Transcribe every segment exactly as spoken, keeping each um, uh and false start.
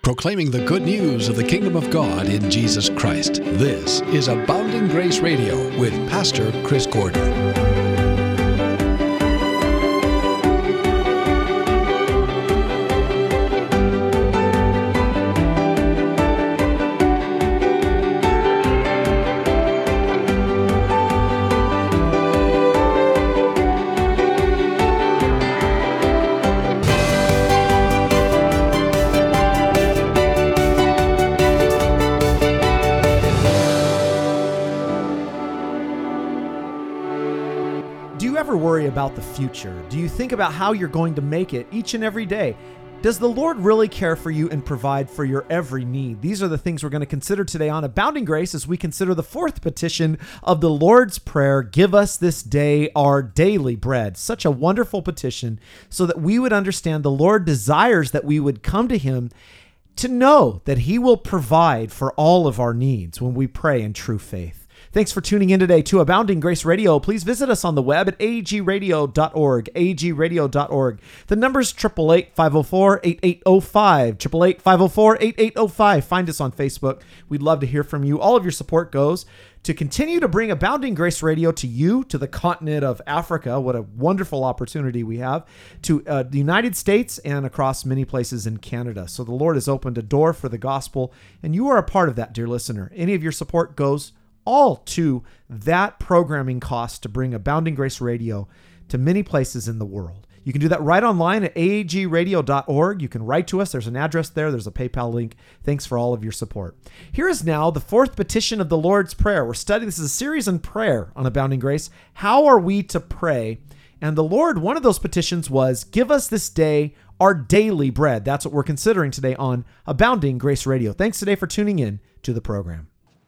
proclaiming the good news of the kingdom of God in Jesus Christ. This is Abounding Grace Radio with Pastor Chris Gordon. Worry about the future? Do you think about how you're going to make it each and every day? Does the Lord really care for you and provide for your every need? These are the things we're going to consider today on Abounding Grace as we consider the fourth petition of the Lord's Prayer, give us this day our daily bread. Such a wonderful petition so that we would understand the Lord desires that we would come to Him to know that He will provide for all of our needs when we pray in true faith. Thanks for tuning in today to Abounding Grace Radio. Please visit us on the web at a g radio dot org, a g radio dot org. The number is eight eight eight, five oh four, eight eight oh five, eight eight eight, five oh four, eight eight oh five. Find us on Facebook. We'd love to hear from you. All of your support goes to continue to bring Abounding Grace Radio to you, to the continent of Africa. What a wonderful opportunity we have, to uh, the United States and across many places in Canada. So the Lord has opened a door for the gospel, and you are a part of that, dear listener. Any of your support goes all to that programming cost to bring Abounding Grace Radio to many places in the world. You can do that right online at a g radio dot org. You can write to us. There's an address there. There's a PayPal link. Thanks for all of your support. Here is now the fourth petition of the Lord's Prayer. We're studying, this is a series on prayer on Abounding Grace. How are we to pray? And the Lord, one of those petitions was, give us this day our daily bread. That's what we're considering today on Abounding Grace Radio. Thanks today for tuning in to the program.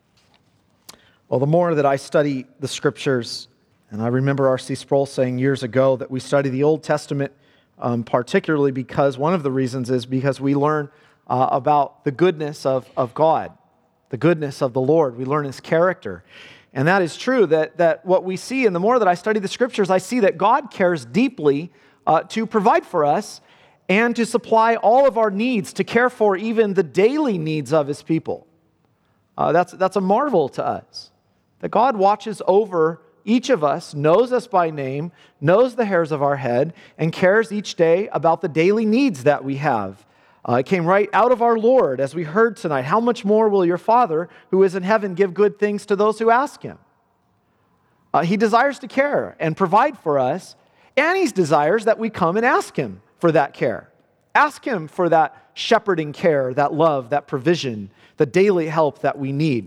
Well, the more that I study the Scriptures, and I remember R C Sproul saying years ago that we study the Old Testament um, particularly because one of the reasons is because we learn uh, about the goodness of, of God, the goodness of the Lord. We learn His character. And that is true, that, that what we see, and the more that I study the Scriptures, I see that God cares deeply uh, to provide for us and to supply all of our needs, to care for even the daily needs of His people. Uh, that's, that's a marvel to us. That God watches over each of us, knows us by name, knows the hairs of our head, and cares each day about the daily needs that we have. Uh, it came right out of our Lord, as we heard tonight. How much more will your Father, who is in heaven, give good things to those who ask Him? Uh, he desires to care and provide for us, and He desires that we come and ask Him for that care. Ask Him for that shepherding care, that love, that provision, the daily help that we need.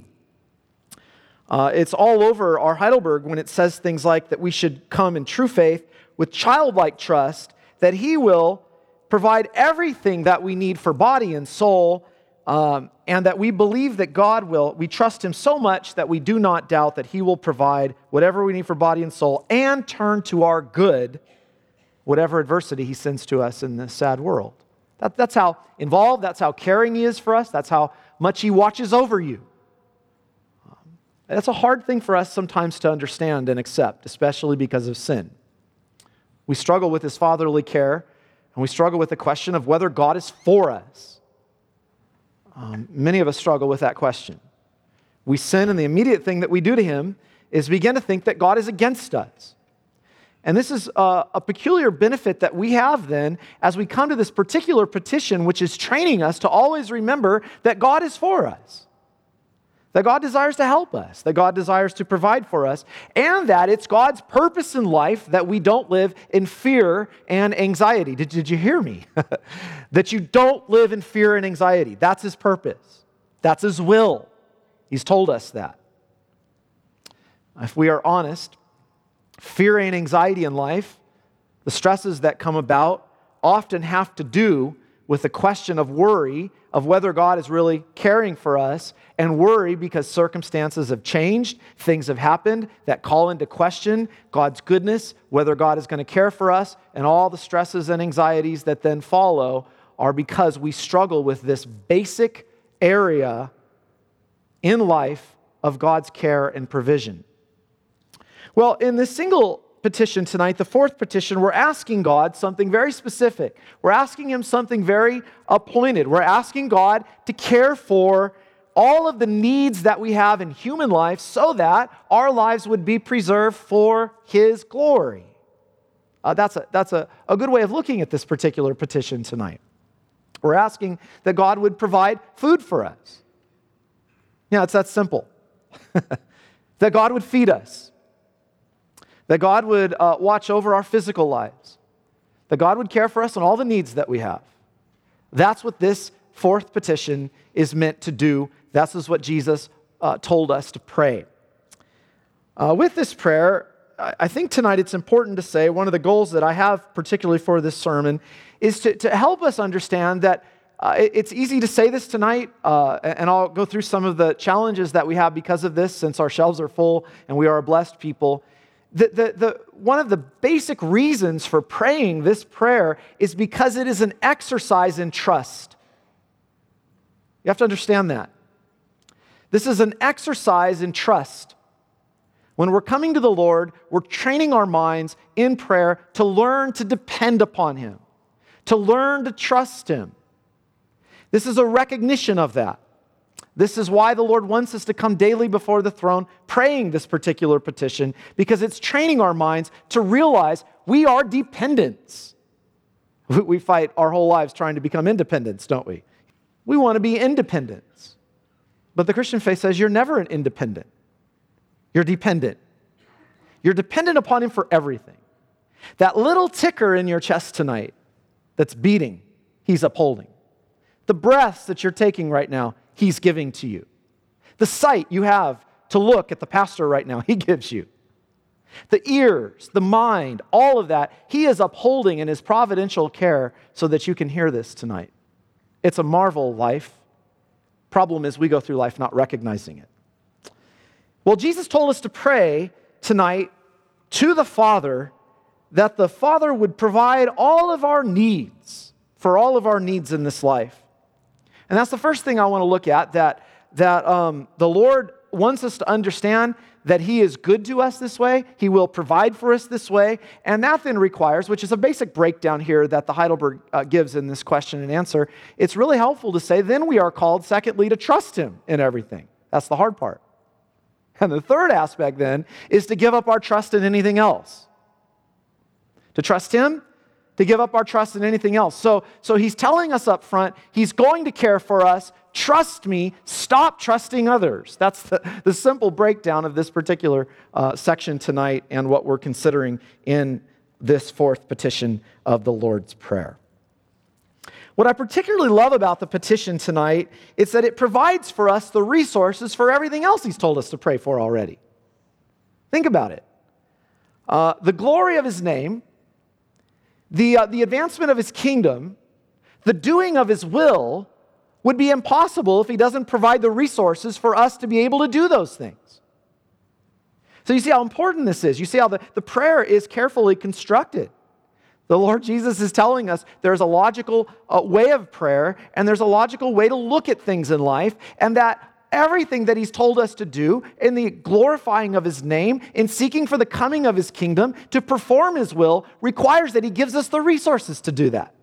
Uh, it's all over our Heidelberg when it says things like that we should come in true faith with childlike trust that He will provide everything that we need for body and soul, um, and that we believe that God will, we trust Him so much that we do not doubt that He will provide whatever we need for body and soul and turn to our good whatever adversity He sends to us in this sad world. That, that's how involved, that's how caring He is for us, that's how much He watches over you. That's a hard thing for us sometimes to understand and accept, especially because of sin. We struggle with His fatherly care, and we struggle with the question of whether God is for us. Um, many of us struggle with that question. We sin, and the immediate thing that we do to Him is begin to think that God is against us. And this is a, a peculiar benefit that we have then as we come to this particular petition, which is training us to always remember that God is for us. That God desires to help us, that God desires to provide for us, and that it's God's purpose in life that we don't live in fear and anxiety. Did, did you hear me? That you don't live in fear and anxiety. That's His purpose. That's His will. He's told us that. If we are honest, fear and anxiety in life, the stresses that come about, often have to do with the question of worry of whether God is really caring for us, and worry because circumstances have changed, things have happened that call into question God's goodness, whether God is going to care for us, and all the stresses and anxieties that then follow are because we struggle with this basic area in life of God's care and provision. Well, in this single petition tonight, the fourth petition, we're asking God something very specific. We're asking Him something very appointed. We're asking God to care for all of the needs that we have in human life so that our lives would be preserved for His glory. Uh, that's a, that's a, a good way of looking at this particular petition tonight. We're asking that God would provide food for us. Yeah, it's that simple. That God would feed us. That God would uh, watch over our physical lives. That God would care for us and all the needs that we have. That's what this fourth petition is meant to do. This is what Jesus uh, told us to pray. Uh, with this prayer, I think tonight it's important to say one of the goals that I have particularly for this sermon is to, to help us understand that uh, it, it's easy to say this tonight, uh, and I'll go through some of the challenges that we have because of this, since our shelves are full and we are a blessed people. The, the, the, one of the basic reasons for praying this prayer is because it is an exercise in trust. You have to understand that. This is an exercise in trust. When we're coming to the Lord, we're training our minds in prayer to learn to depend upon Him, to learn to trust Him. This is a recognition of that. This is why the Lord wants us to come daily before the throne praying this particular petition, because it's training our minds to realize we are dependents. We fight our whole lives trying to become independents, don't we? We want to be independents. But the Christian faith says you're never an independent. You're dependent. You're dependent upon Him for everything. That little ticker in your chest tonight that's beating, He's upholding. The breaths that you're taking right now, He's giving to you. The sight you have to look at the pastor right now, He gives you. The ears, the mind, all of that, He is upholding in His providential care so that you can hear this tonight. It's a marvel life. Problem is we go through life not recognizing it. Well, Jesus told us to pray tonight to the Father that the Father would provide all of our needs, for all of our needs in this life. And that's the first thing I want to look at, that, that um, the Lord wants us to understand that He is good to us this way. He will provide for us this way. And that then requires, which is a basic breakdown here that the Heidelberg uh, gives in this question and answer, it's really helpful to say, then we are called, secondly, to trust Him in everything. That's the hard part. And the third aspect then is to give up our trust in anything else. To trust Him, to give up our trust in anything else. So, so He's telling us up front, He's going to care for us. Trust me, stop trusting others. That's the, the simple breakdown of this particular uh, section tonight and what we're considering in this fourth petition of the Lord's Prayer. What I particularly love about the petition tonight is that it provides for us the resources for everything else He's told us to pray for already. Think about it. Uh, the glory of His name, the, uh, the advancement of His kingdom, the doing of His will would be impossible if He doesn't provide the resources for us to be able to do those things. So you see how important this is. You see how the, the prayer is carefully constructed. The Lord Jesus is telling us there's a logical uh, way of prayer, and there's a logical way to look at things in life, and that everything that He's told us to do in the glorifying of His name, in seeking for the coming of His kingdom, to perform His will, requires that He gives us the resources to do that.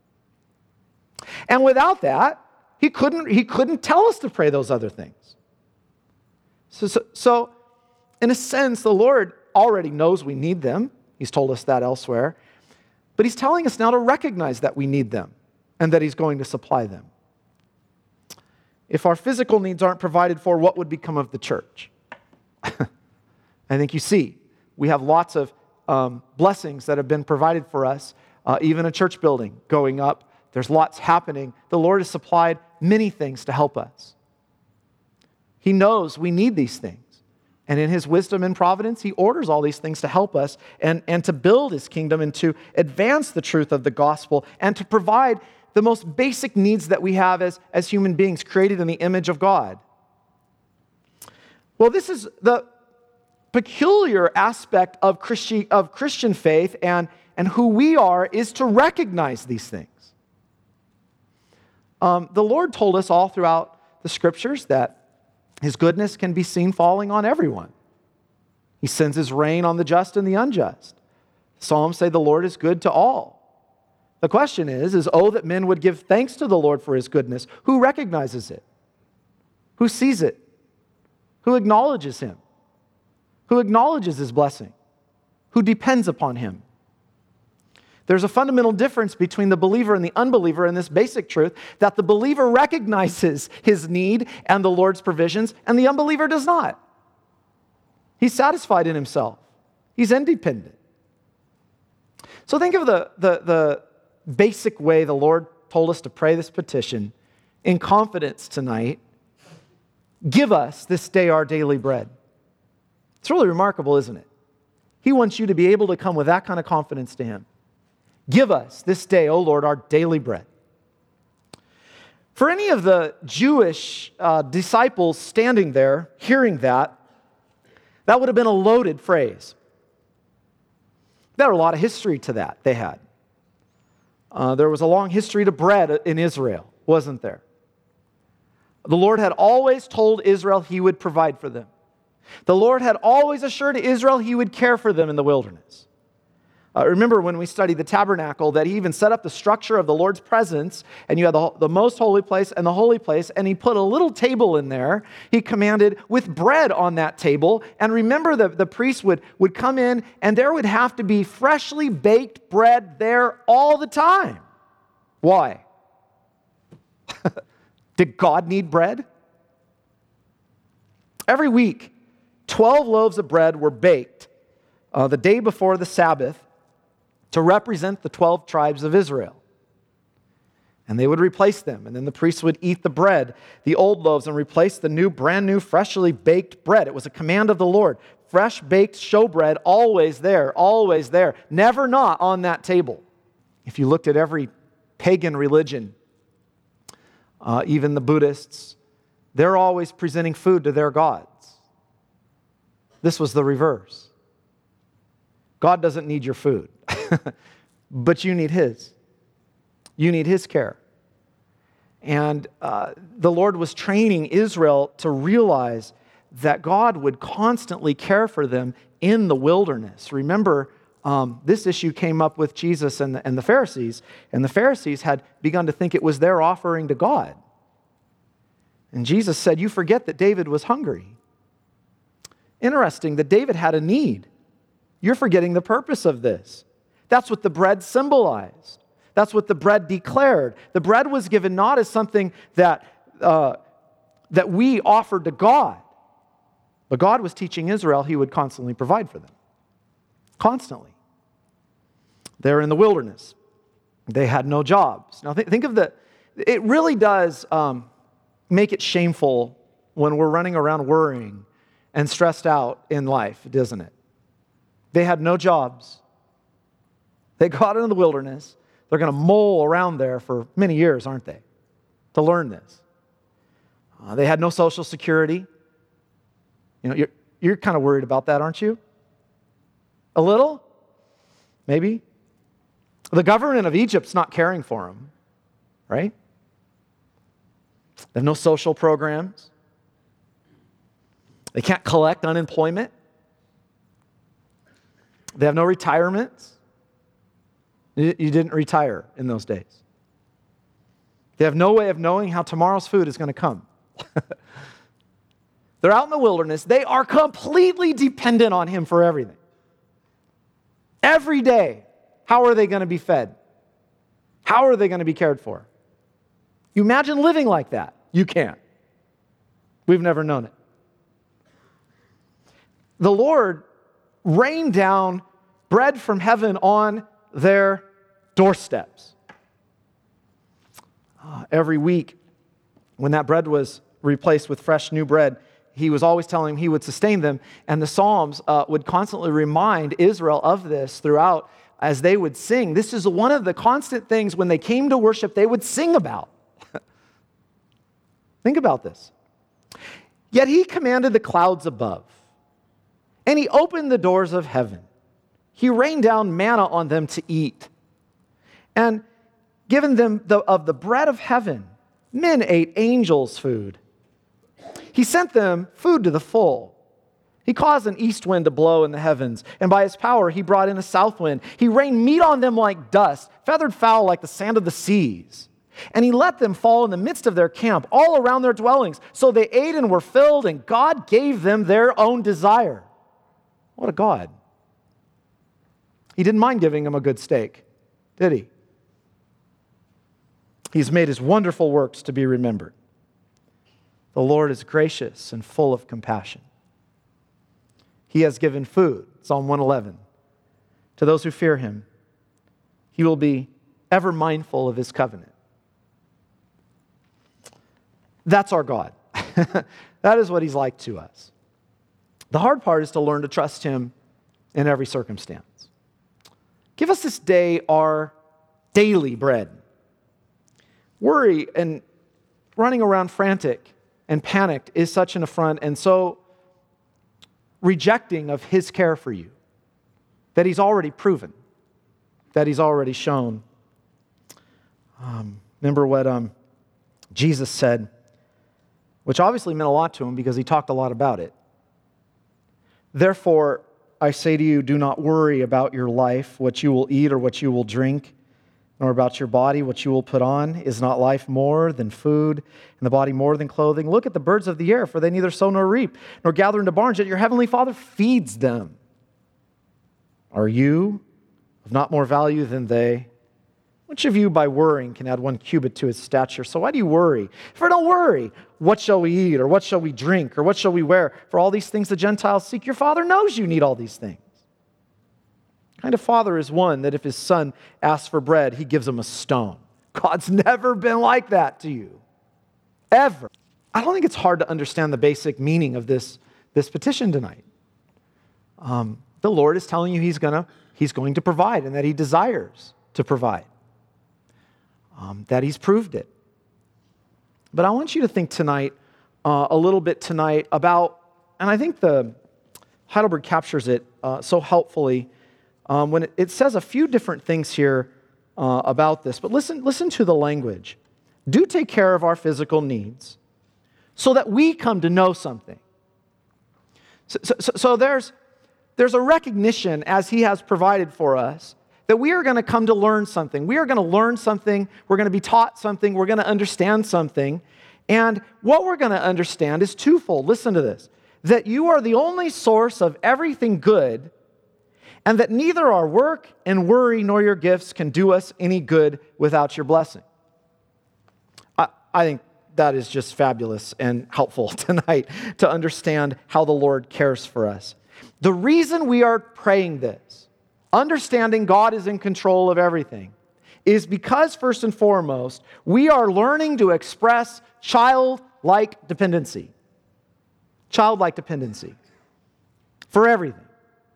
And without that, He couldn't, he couldn't tell us to pray those other things. So, so, so, in a sense, the Lord already knows we need them. He's told us that elsewhere. But He's telling us now to recognize that we need them and that He's going to supply them. If our physical needs aren't provided for, what would become of the church? I think you see, we have lots of um, blessings that have been provided for us, uh, even a church building going up. There's lots happening. The Lord has supplied many things to help us. He knows we need these things. And in His wisdom and providence, He orders all these things to help us and, and to build His kingdom and to advance the truth of the gospel and to provide the most basic needs that we have as, as human beings created in the image of God. Well, this is the peculiar aspect of Christi- of Christian faith and, and who we are, is to recognize these things. Um, the Lord told us all throughout the Scriptures that His goodness can be seen falling on everyone. He sends his rain on the just and the unjust. Psalms say the Lord is good to all. The question is, is, oh, that men would give thanks to the Lord for his goodness. Who recognizes it? Who sees it? Who acknowledges him? Who acknowledges his blessing? Who depends upon him? There's a fundamental difference between the believer and the unbeliever in this basic truth, that the believer recognizes his need and the Lord's provisions, and the unbeliever does not. He's satisfied in himself. He's independent. So think of the, the, the basic way the Lord told us to pray this petition in confidence tonight. Give us this day our daily bread. It's really remarkable, isn't it? He wants you to be able to come with that kind of confidence to him. Give us this day, O Lord, our daily bread. For any of the Jewish uh, disciples standing there, hearing that, that would have been a loaded phrase. There was a lot of history to that they had. Uh, there was a long history to bread in Israel, wasn't there? The Lord had always told Israel he would provide for them. The Lord had always assured Israel he would care for them in the wilderness. Uh, remember when we studied the tabernacle that he even set up the structure of the Lord's presence, and you had the, the most holy place and the holy place, and he put a little table in there. He commanded with bread on that table. And remember, the, the priest would, would come in, and there would have to be freshly baked bread there all the time. Why? Did God need bread? Every week, twelve loaves of bread were baked uh, the day before the Sabbath to represent the twelve tribes of Israel. And they would replace them, and then the priests would eat the bread, the old loaves, and replace the new, brand new, freshly baked bread. It was a command of the Lord. Fresh baked showbread, always there, always there, never not on that table. If you looked at every pagan religion, uh, even the Buddhists, they're always presenting food to their gods. This was the reverse. God doesn't need your food, but you need his. You need his care. And uh, the Lord was training Israel to realize that God would constantly care for them in the wilderness. Remember, um, this issue came up with Jesus and the, and the Pharisees, and the Pharisees had begun to think it was their offering to God. And Jesus said, you forget that David was hungry. Interesting that David had a need. You're forgetting the purpose of this. That's what the bread symbolized. That's what the bread declared. The bread was given not as something that, uh, that we offered to God, but God was teaching Israel he would constantly provide for them. Constantly. They're in the wilderness. They had no jobs. Now th- think of the, it really does um, make it shameful when we're running around worrying and stressed out in life, doesn't it? They had no jobs. They got into the wilderness. They're going to mole around there for many years, aren't they, to learn this. Uh, they had no social security. You know, you're, you're kind of worried about that, aren't you? A little? Maybe? The government of Egypt's not caring for them, right? They have no social programs. They can't collect unemployment. They have no retirements. You didn't retire in those days. They have no way of knowing how tomorrow's food is going to come. They're out in the wilderness. They are completely dependent on him for everything. Every day, how are they going to be fed? How are they going to be cared for? You imagine living like that? You can't. We've never known it. The Lord rained down bread from heaven on their doorsteps. Uh, every week, when that bread was replaced with fresh new bread, he was always telling them he would sustain them. And the Psalms uh, would constantly remind Israel of this throughout as they would sing. This is one of the constant things when they came to worship, they would sing about. Think about this. Yet he commanded the clouds above, and he opened the doors of heaven. He rained down manna on them to eat, and given them the, of the bread of heaven, men ate angels' food. He sent them food to the full, He caused an east wind to blow in the heavens, and by his power he brought in a south wind. He rained meat on them like dust, feathered fowl like the sand of the seas. And he let them fall in the midst of their camp, all around their dwellings. So they ate and were filled, and God gave them their own desire. What a God. He didn't mind giving them a good steak, did he? He's made his wonderful works to be remembered. The Lord is gracious and full of compassion. He has given food, Psalm one eleven, to those who fear him. He will be ever mindful of his covenant. That's our God. That is what he's like to us. The hard part is to learn to trust him in every circumstance. Give us this day our daily bread. Worry and running around frantic and panicked is such an affront and so rejecting of his care for you that he's already proven, that he's already shown. Um, remember what um, Jesus said, which obviously meant a lot to him because he talked a lot about it. Therefore, I say to you, do not worry about your life, what you will eat or what you will drink, nor about your body, what you will put on. Is not life more than food, and the body more than clothing? Look at the birds of the air, for they neither sow nor reap, nor gather into barns, yet your heavenly Father feeds them. Are you of not more value than they? Which of you by worrying can add one cubit to his stature? So why do you worry? For don't worry, what shall we eat, or what shall we drink, or what shall we wear? For all these things the Gentiles seek. Your Father knows you need all these things. What kind of father is one that if his son asks for bread, he gives him a stone? God's never been like that to you. Ever. I don't think it's hard to understand the basic meaning of this, this petition tonight. Um, the Lord is telling you he's gonna, he's going to provide and that he desires to provide. Um, that he's proved it. But I want you to think tonight, uh, a little bit tonight about, and I think the Heidelberg captures it uh, so helpfully um, when it, it says a few different things here uh, about this. But listen, listen to the language. Do take care of our physical needs so that we come to know something. So, so, so there's, there's a recognition as he has provided for us that we are going to come to learn something. We are going to learn something. We're going to be taught something. We're going to understand something. And what we're going to understand is twofold. Listen to this. That you are the only source of everything good, and that neither our work and worry nor your gifts can do us any good without your blessing. I, I think that is just fabulous and helpful tonight to understand how the Lord cares for us. The reason we are praying this, understanding God is in control of everything, is because, first and foremost, we are learning to express childlike dependency. Childlike dependency for everything.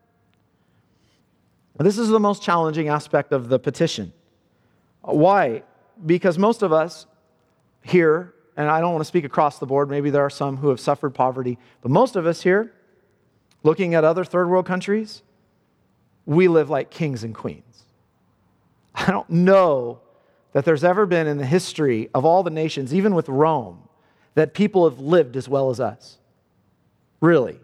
This is the most challenging aspect of the petition. Why? Because most of us here, and I don't want to speak across the board, maybe there are some who have suffered poverty, but most of us here, looking at other third world countries, we live like kings and queens. I don't know that there's ever been in the history of all the nations, even with Rome, that people have lived as well as us. Really.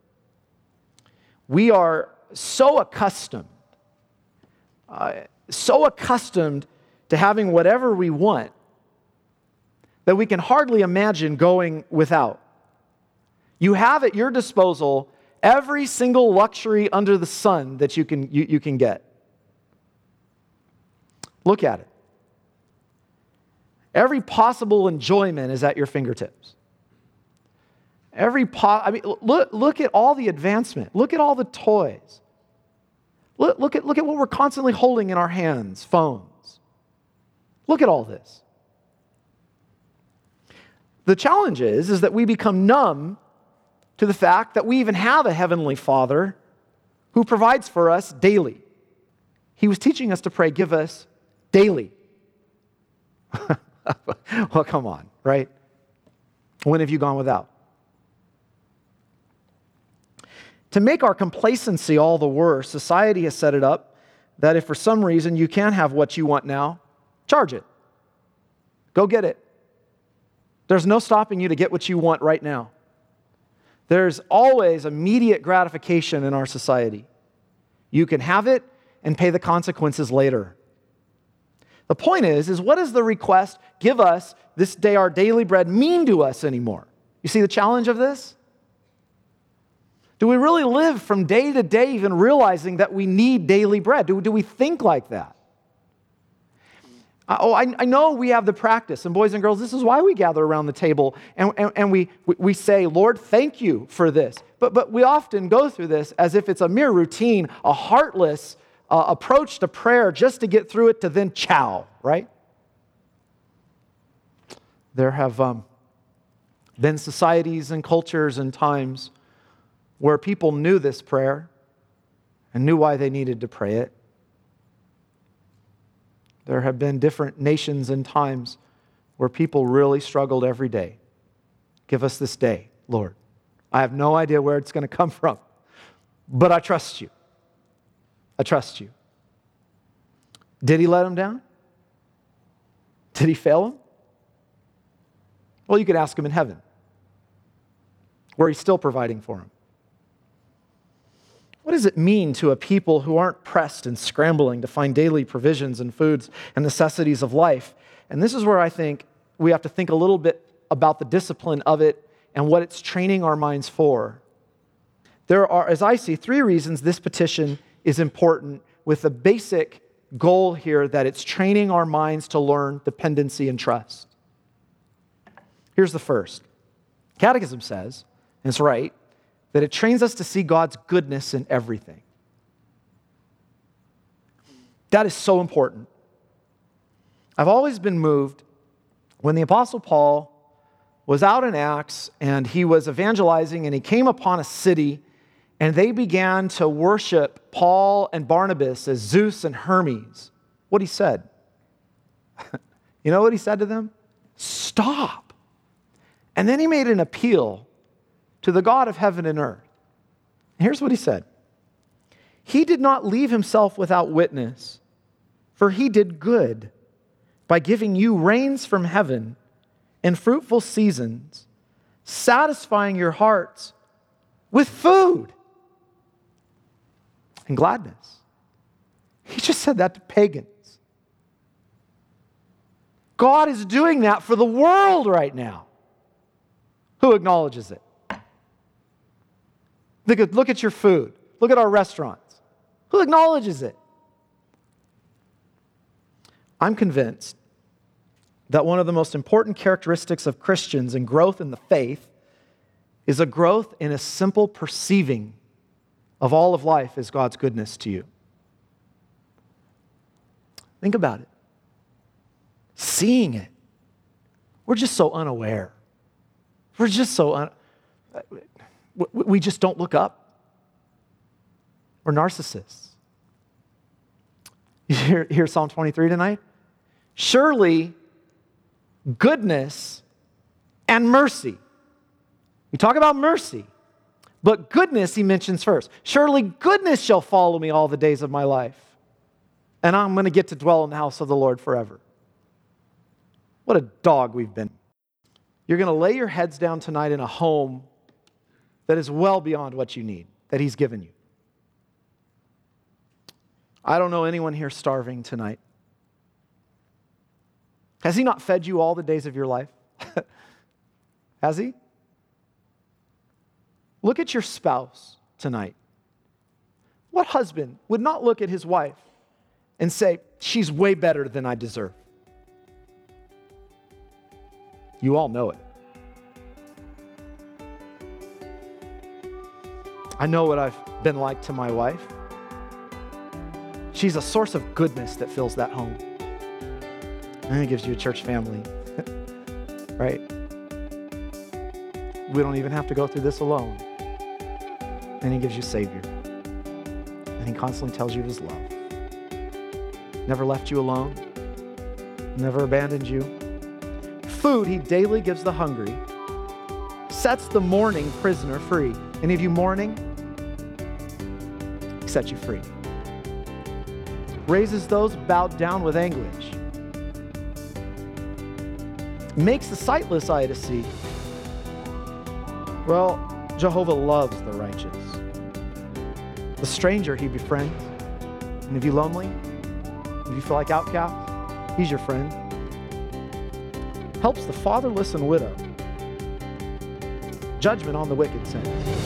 We are so accustomed, uh, so accustomed to having whatever we want that we can hardly imagine going without. You have at your disposal every single luxury under the sun that you can, you, you can get. Look at it. Every possible enjoyment is at your fingertips. Every po- I mean, look, look at all the advancement. Look at all the toys. Look, look, at, look at what we're constantly holding in our hands, phones. Look at all this. The challenge is, is that we become numb to the fact that we even have a heavenly Father who provides for us daily. He was teaching us to pray, give us daily. Well, come on, right? When have you gone without? To make our complacency all the worse, society has set it up that if for some reason you can't have what you want now, charge it. Go get it. There's no stopping you to get what you want right now. There's always immediate gratification in our society. You can have it and pay the consequences later. The point is, is what does the request, give us this day our daily bread, mean to us anymore? You see the challenge of this? Do we really live from day to day even realizing that we need daily bread? Do, do we think like that? Uh, oh, I, I know we have the practice, and boys and girls, this is why we gather around the table and, and, and we, we say, Lord, thank you for this. But, but we often go through this as if it's a mere routine, a heartless uh, approach to prayer just to get through it to then chow, right? There have um, been societies and cultures and times where people knew this prayer and knew why they needed to pray it. There have been different nations and times where people really struggled every day. Give us this day, Lord. I have no idea where it's going to come from, but I trust you. I trust you. Did he let them down? Did he fail them? Well, you could ask him in heaven, where he's still providing for them. What does it mean to a people who aren't pressed and scrambling to find daily provisions and foods and necessities of life? And this is where I think we have to think a little bit about the discipline of it and what it's training our minds for. There are, as I see, three reasons this petition is important, with the basic goal here that it's training our minds to learn dependency and trust. Here's the first. Catechism says, and it's right, that it trains us to see God's goodness in everything. That is so important. I've always been moved when the Apostle Paul was out in Acts and he was evangelizing and he came upon a city and they began to worship Paul and Barnabas as Zeus and Hermes. What he said? You know what he said to them? Stop. And then he made an appeal to the God of heaven and earth. Here's what he said. He did not leave himself without witness, for he did good by giving you rains from heaven and fruitful seasons, satisfying your hearts with food and gladness. He just said that to pagans. God is doing that for the world right now. Who acknowledges it? Look at, look at your food. Look at our restaurants. Who acknowledges it? I'm convinced that one of the most important characteristics of Christians and growth in the faith is a growth in a simple perceiving of all of life as God's goodness to you. Think about it. Seeing it. We're just so unaware. We're just so un- we just don't look up. We're narcissists. You hear, hear Psalm twenty-three tonight? Surely goodness and mercy. We talk about mercy, but goodness he mentions first. Surely goodness shall follow me all the days of my life, and I'm going to get to dwell in the house of the Lord forever. What a dog we've been. You're going to lay your heads down tonight in a home that is well beyond what you need, that he's given you. I don't know anyone here starving tonight. Has he not fed you all the days of your life? Has he? Look at your spouse tonight. What husband would not look at his wife and say, she's way better than I deserve? You all know it. I know what I've been like to my wife. She's a source of goodness that fills that home. And it gives you a church family, right? We don't even have to go through this alone. And he gives you Savior. And he constantly tells you of his love. Never left you alone. Never abandoned you. Food he daily gives the hungry. Sets the mourning prisoner free. Any of you mourning? He sets you free. Raises those bowed down with anguish. Makes the sightless eye to see. Well, Jehovah loves the righteous. The stranger he befriends. And if you're lonely, if you feel like outcast, he's your friend. Helps the fatherless and widow. Judgment on the wicked sins.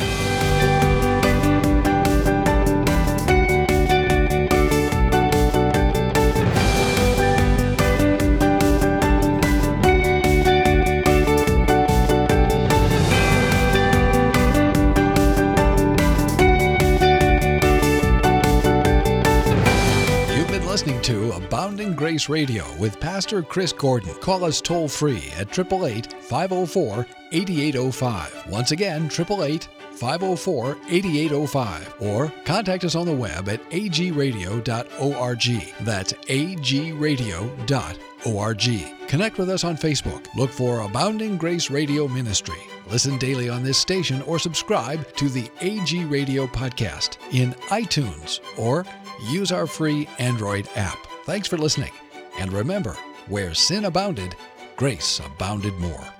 Listening to Abounding Grace Radio with Pastor Chris Gordon. Call us toll free at eight eight eight, five oh four, eight eight oh five. Once again, eight eight eight, five oh four, eight eight oh five. Or contact us on the web at a g radio dot org. That's a g radio dot org. Connect with us on Facebook. Look for Abounding Grace Radio Ministry. Listen daily on this station or subscribe to the A G Radio podcast in iTunes or use our free Android app. Thanks for listening. And remember, where sin abounded, grace abounded more.